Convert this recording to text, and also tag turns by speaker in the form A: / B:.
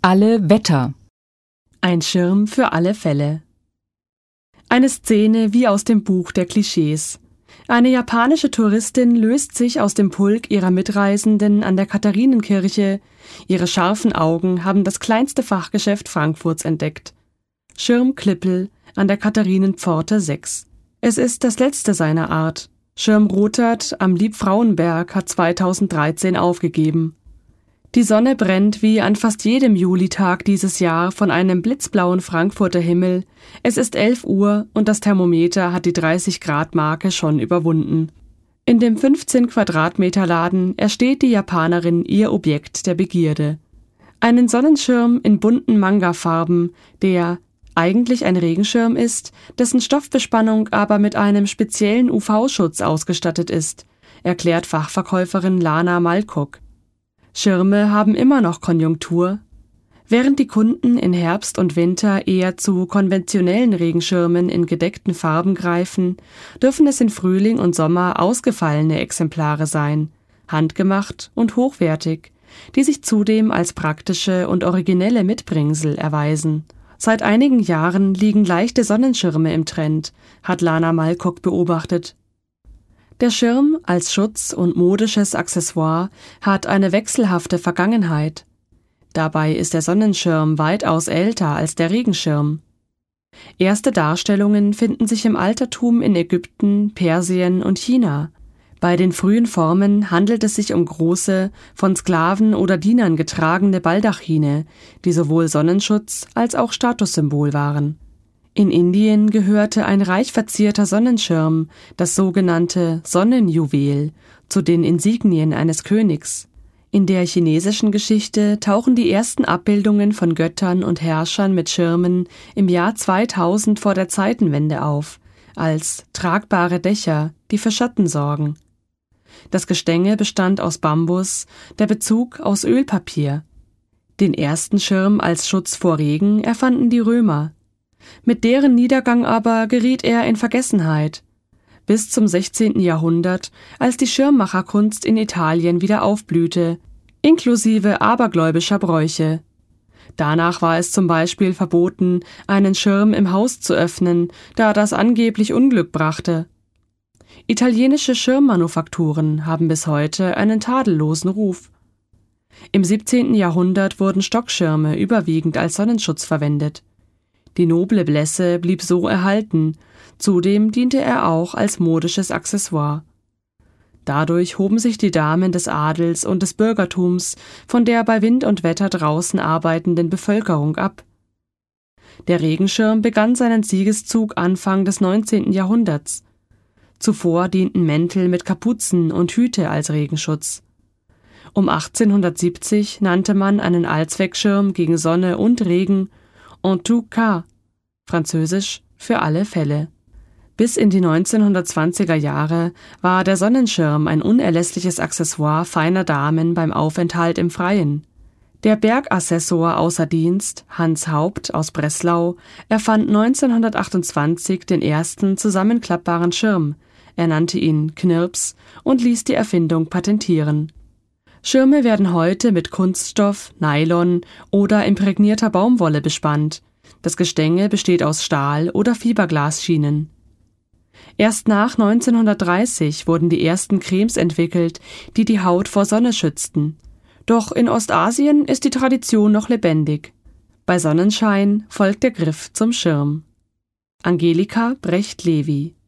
A: Alle Wetter.
B: Ein Schirm für alle Fälle. Eine Szene wie aus dem Buch der Klischees. Eine japanische Touristin löst sich aus dem Pulk ihrer Mitreisenden an der Katharinenkirche. Ihre scharfen Augen haben das kleinste Fachgeschäft Frankfurts entdeckt. Schirm-Klippel an der Katharinenpforte 6. Es ist das letzte seiner Art. Schirm Rothert am Liebfrauenberg hat 2013 aufgegeben. Die Sonne brennt wie an fast jedem Julitag dieses Jahr von einem blitzblauen Frankfurter Himmel. Es ist 11 Uhr und das Thermometer hat die 30-Grad-Marke schon überwunden. In dem 15-Quadratmeter-Laden ersteht die Japanerin ihr Objekt der Begierde. Einen Sonnenschirm in bunten Manga-Farben, der eigentlich ein Regenschirm ist, dessen Stoffbespannung aber mit einem speziellen UV-Schutz ausgestattet ist, erklärt Fachverkäuferin Lana Malkuk. Schirme haben immer noch Konjunktur. Während die Kunden in Herbst und Winter eher zu konventionellen Regenschirmen in gedeckten Farben greifen, dürfen es in Frühling und Sommer ausgefallene Exemplare sein, handgemacht und hochwertig, die sich zudem als praktische und originelle Mitbringsel erweisen. Seit einigen Jahren liegen leichte Sonnenschirme im Trend, hat Lana Malkuk beobachtet. Der Schirm als Schutz und modisches Accessoire hat eine wechselhafte Vergangenheit. Dabei ist der Sonnenschirm weitaus älter als der Regenschirm. Erste Darstellungen finden sich im Altertum in Ägypten, Persien und China. Bei den frühen Formen handelt es sich um große, von Sklaven oder Dienern getragene Baldachine, die sowohl Sonnenschutz als auch Statussymbol waren. In Indien gehörte ein reich verzierter Sonnenschirm, das sogenannte Sonnenjuwel, zu den Insignien eines Königs. In der chinesischen Geschichte tauchen die ersten Abbildungen von Göttern und Herrschern mit Schirmen im Jahr 2000 vor der Zeitenwende auf, als tragbare Dächer, die für Schatten sorgen. Das Gestänge bestand aus Bambus, der Bezug aus Ölpapier. Den ersten Schirm als Schutz vor Regen erfanden die Römer. Mit deren Niedergang aber geriet er in Vergessenheit. Bis zum 16. Jahrhundert, als die Schirmmacherkunst in Italien wieder aufblühte, inklusive abergläubischer Bräuche. Danach war es zum Beispiel verboten, einen Schirm im Haus zu öffnen, da das angeblich Unglück brachte. Italienische Schirmmanufakturen haben bis heute einen tadellosen Ruf. Im 17. Jahrhundert wurden Stockschirme überwiegend als Sonnenschutz verwendet. Die noble Blässe blieb so erhalten, zudem diente er auch als modisches Accessoire. Dadurch hoben sich die Damen des Adels und des Bürgertums von der bei Wind und Wetter draußen arbeitenden Bevölkerung ab. Der Regenschirm begann seinen Siegeszug Anfang des 19. Jahrhunderts. Zuvor dienten Mäntel mit Kapuzen und Hüte als Regenschutz. Um 1870 nannte man einen Allzweckschirm gegen Sonne und Regen en tout cas, französisch für alle Fälle. Bis in die 1920er Jahre war der Sonnenschirm ein unerlässliches Accessoire feiner Damen beim Aufenthalt im Freien. Der Bergassessor außer Dienst, Hans Haupt aus Breslau, erfand 1928 den ersten zusammenklappbaren Schirm. Er nannte ihn Knirps und ließ die Erfindung patentieren. Schirme werden heute mit Kunststoff, Nylon oder imprägnierter Baumwolle bespannt. Das Gestänge besteht aus Stahl- oder Fiberglasschienen. Erst nach 1930 wurden die ersten Cremes entwickelt, die die Haut vor Sonne schützten. Doch in Ostasien ist die Tradition noch lebendig. Bei Sonnenschein folgt der Griff zum Schirm. Angelika Brecht-Levi